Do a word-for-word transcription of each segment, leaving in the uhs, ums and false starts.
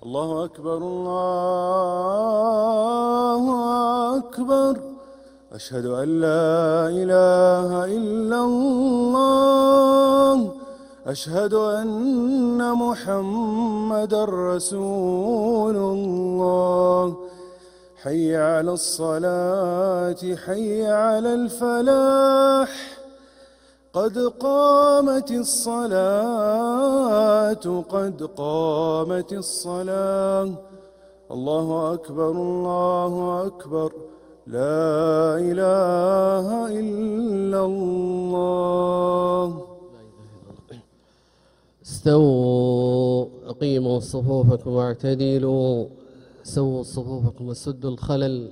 الله أكبر الله أكبر. أشهد أن لا إله إلا الله. أشهد أن محمدًا رسول الله. حي على الصلاة حي على الفلاح. قد قامت الصلاة قد قامت الصلاة. الله أكبر الله أكبر. لا إله إلا الله. استووا، أقيموا صفوفكم واعتدلوا، سووا صفوفكم وسدوا الخلل.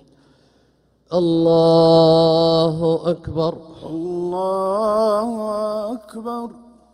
الله أكبر الله أكبر.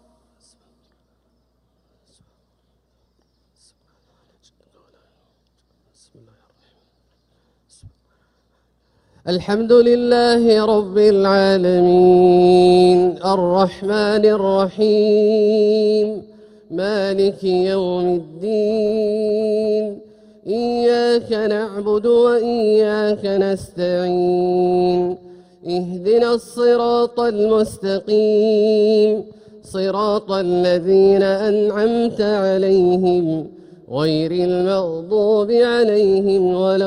الحمد لله رب العالمين الرحمن الرحيم مالك يوم الدين. إياك نعبد وإياك نستعين. اهدنا الصراط المستقيم صراط الذين أنعمت عليهم غير المغضوب عليهم ولا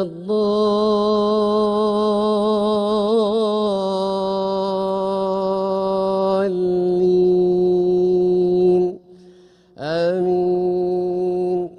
الضالين. آمين.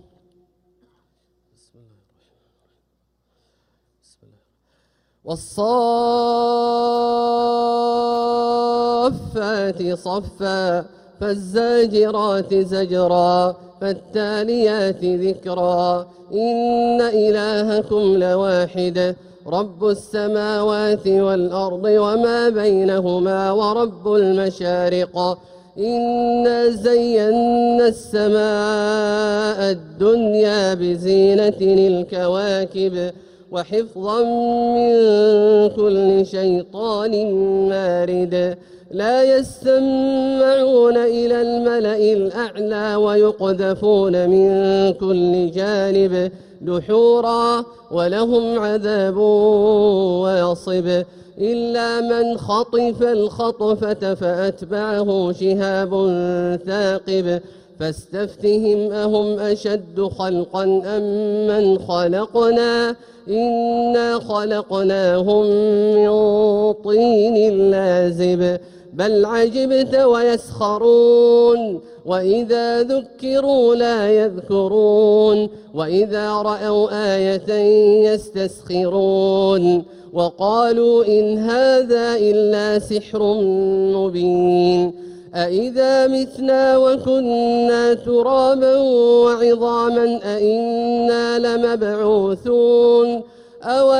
والصافات صفا فالزاجرات زجرا فالتاليات ذكرا. إن إلهكم لواحد رب السماوات والأرض وما بينهما ورب المشارق. إنا زينا السماء الدنيا بزينة الكواكب وحفظا من كل شيطان مارد. لا يستمعون إلى الملأ الأعلى ويقذفون من كل جانب دحورا ولهم عذاب واصب. إلا من خطف الخطفة فأتبعه شهاب ثاقب. فاستفتهم أهم أشد خلقا أم من خلقنا إنا خلقناهم من طين لازب. بل عجبت ويسخرون وإذا ذكروا لا يذكرون وإذا رأوا آية يستسخرون وقالوا إن هذا إلا سحر مبين. أإذا متنا وكنا ترابا وعظاما أإنا لمبعوثون أو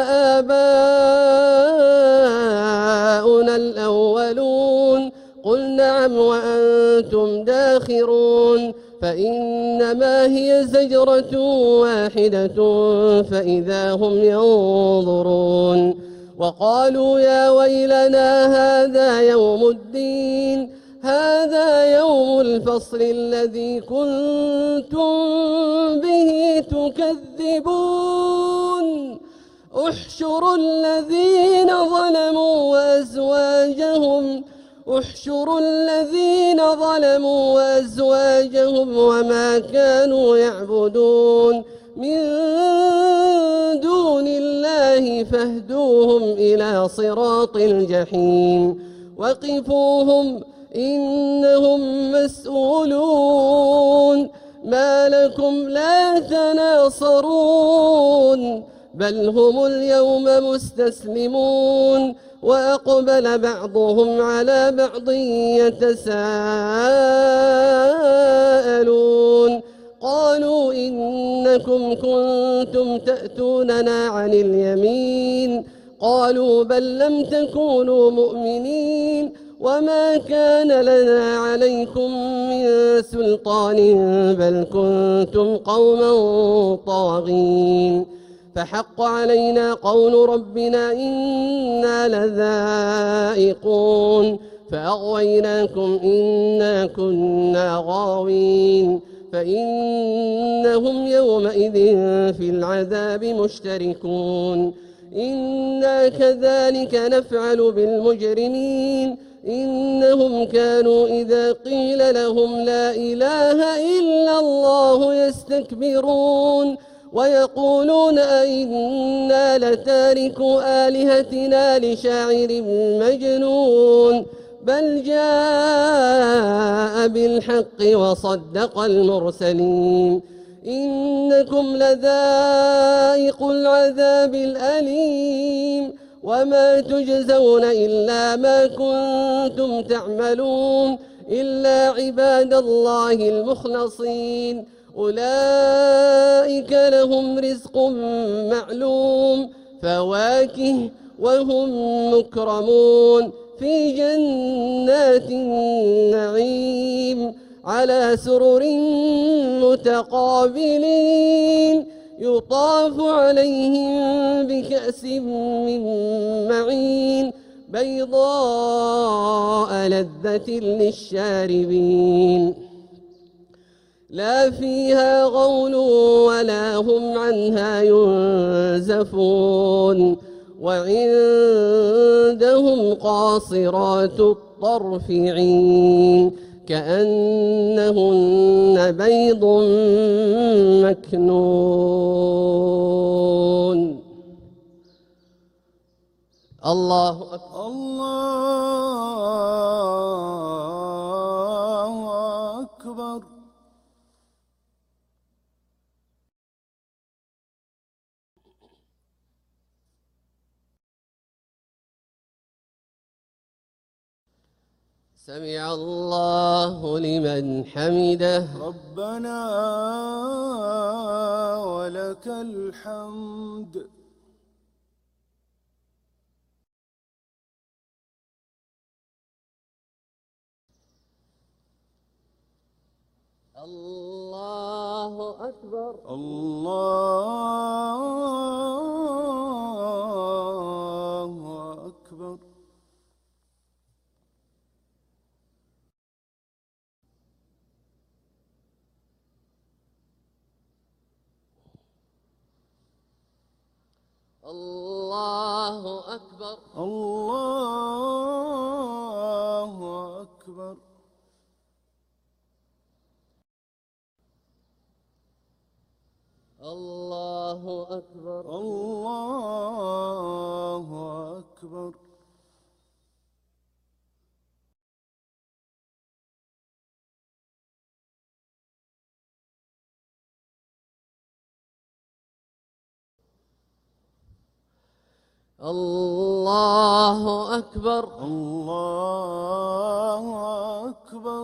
آباؤنا الأولون. قل نعم وأنتم داخرون. فإنما هي زجرة واحدة فإذا هم ينظرون. وقالوا يا ويلنا هذا يوم الدين هذا يوم الفصل الذي كنتم به تكذبون. احشروا الذين ظلموا وأزواجهم احشروا الذين ظلموا وأزواجهم وما كانوا يعبدون من دون الله فاهدوهم إلى صراط الجحيم. وقفوهم إنهم مسؤولون. ما لكم لا تناصرون بل هم اليوم مستسلمون. وأقبل بعضهم على بعض يتساءلون. قالوا إنكم كنتم تأتوننا عن اليمين. قالوا بل لم تكونوا مؤمنين وما كان لنا عليكم من سلطان بل كنتم قوما طاغين. فحق علينا قول ربنا إنا لذائقون فأغويناكم إنا كنا غاوين. فإنهم يومئذ في العذاب مشتركون إنا كذلك نفعل بالمجرمين إنهم كانوا إذا قيل لهم لا إله إلا الله يستكبرون ويقولون أئنا لتاركوا آلهتنا لشاعر مجنون بل جاء بالحق وصدق المرسلين إنكم لذائق العذاب الأليم وما تجزون إلا ما كنتم تعملون إلا عباد الله المخلصين أولئك لهم رزق معلوم فواكه وهم مكرمون في جنات النعيم على سرر متقابلين يطاف عليهم بكأس من معين بيضاء لذة للشاربين لا فيها غول ولا هم عنها ينزفون وعندهم قاصرات الطرف عين كأنهن بيض مكنون الله أكبر الله أكبر سمع الله لمن حمده ربنا ولك الحمد الله أكبر الله أكبر الله أكبر الله أكبر الله أكبر الله أكبر الله أكبر الله أكبر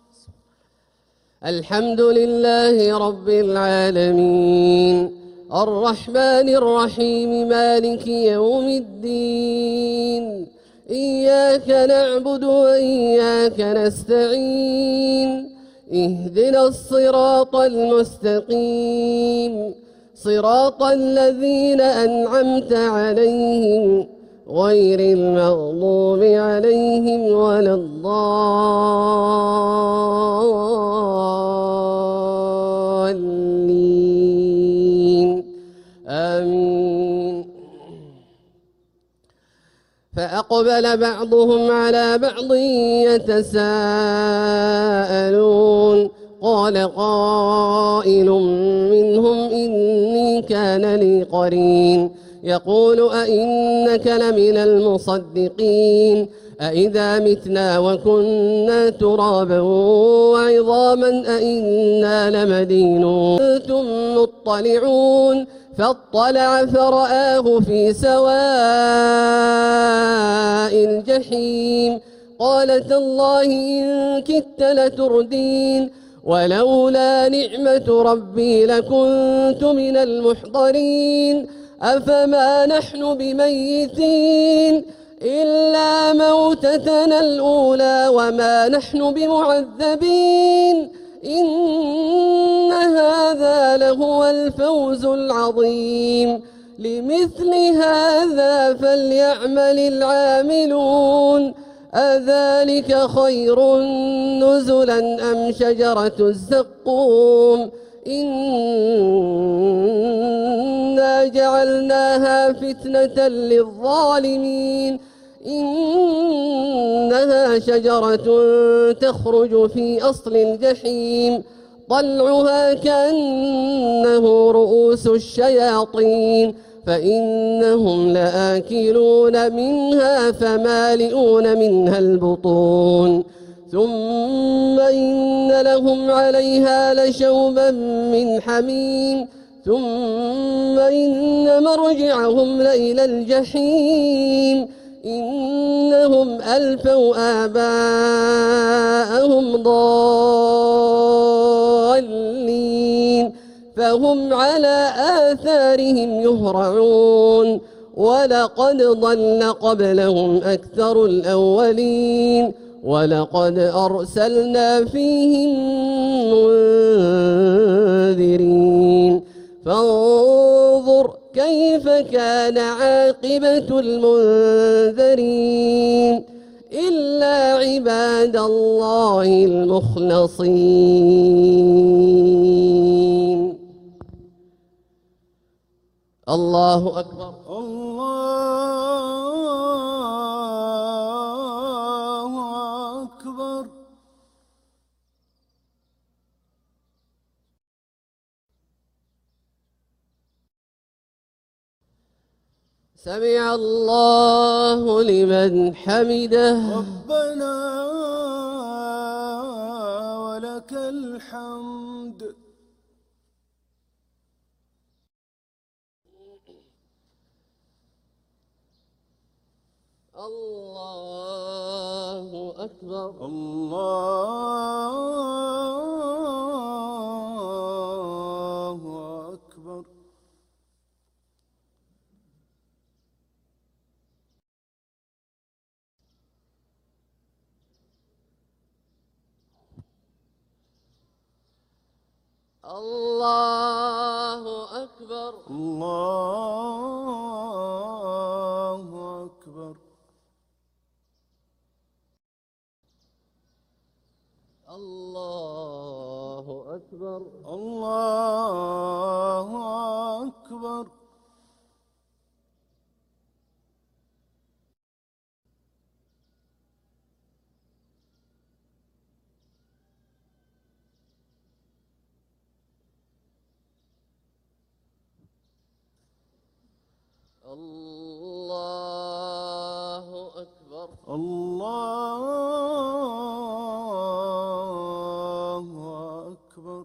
الحمد لله رب العالمين الرحمن الرحيم مالك يوم الدين إياك نعبد وإياك نستعين اهدنا الصراط المستقيم صراط الذين أنعمت عليهم غير المغضوب عليهم ولا الضالين آمين فأقبل بعضهم على بعض يتساءلون قال قائل منهم إني كان لي قرين يقول أئنك لمن المصدقين أئذا متنا وكنا ترابا وعظاما أئنا لمدينون أنتم مطلعون فاطلع فرآه في سواء الجحيم قال تالله إن كدت لتردين ولولا نعمة ربي لكنت من المحضرين أفما نحن بميتين إلا موتتنا الأولى وما نحن بمعذبين إن هذا لهو الفوز العظيم لمثل هذا فليعمل العاملون أذلك خير نزلا أم شجرة الزقوم إنا جعلناها فتنة للظالمين إنها شجرة تخرج في أصل الجحيم طلعها كأنه رؤوس الشياطين فإنهم لآكلون منها فمالئون منها البطون ثم إن لهم عليها لشوبا من حميم ثم إن مرجعهم لإلى الجحيم إنهم ألفوا آباءهم ضالين فهم على آثارهم يهرعون ولقد ضل قبلهم أكثر الأولين ولقد أرسلنا فيهم منذرين فانظر كيف كان عاقبة المنذرين إلا عباد الله المخلصين. الله أكبر. الله أكبر. سمع الله لمن حمده. ربنا ولك الحمد. الله أكبر. الله أكبر. الله أكبر. الله أكبر. الله أكبر. الله أكبر. الله أكبر. الله أكبر.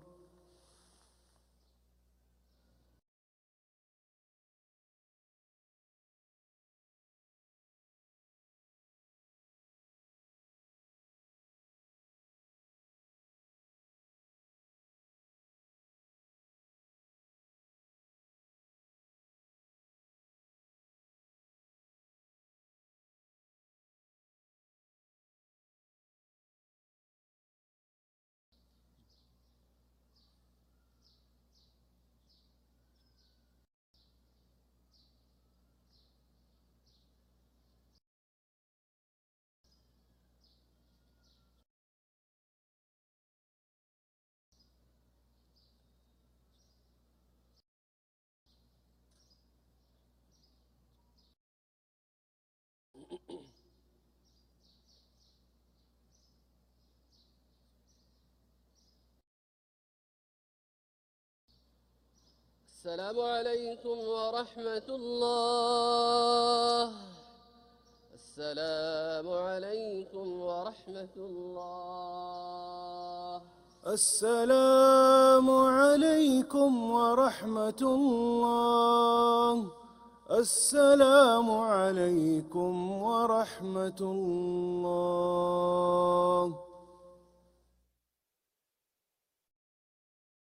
السلام عليكم ورحمة الله. السلام عليكم ورحمة الله. السلام عليكم ورحمة الله. السلام عليكم ورحمة الله.